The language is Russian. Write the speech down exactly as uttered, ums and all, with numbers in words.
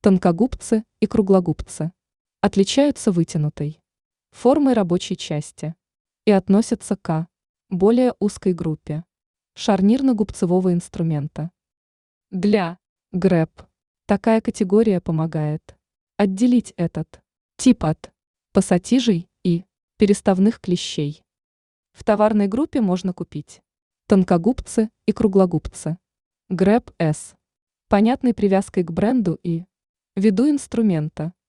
Тонкогубцы и круглогубцы отличаются вытянутой формой рабочей части и относятся к более узкой группе шарнирно-губцевого инструмента. Для ГРЭП такая категория помогает отделить этот тип от пассатижей и переставных клещей. В товарной группе можно купить тонкогубцы и круглогубцы ГРЭП С, понятной привязкой к бренду и виду инструмента.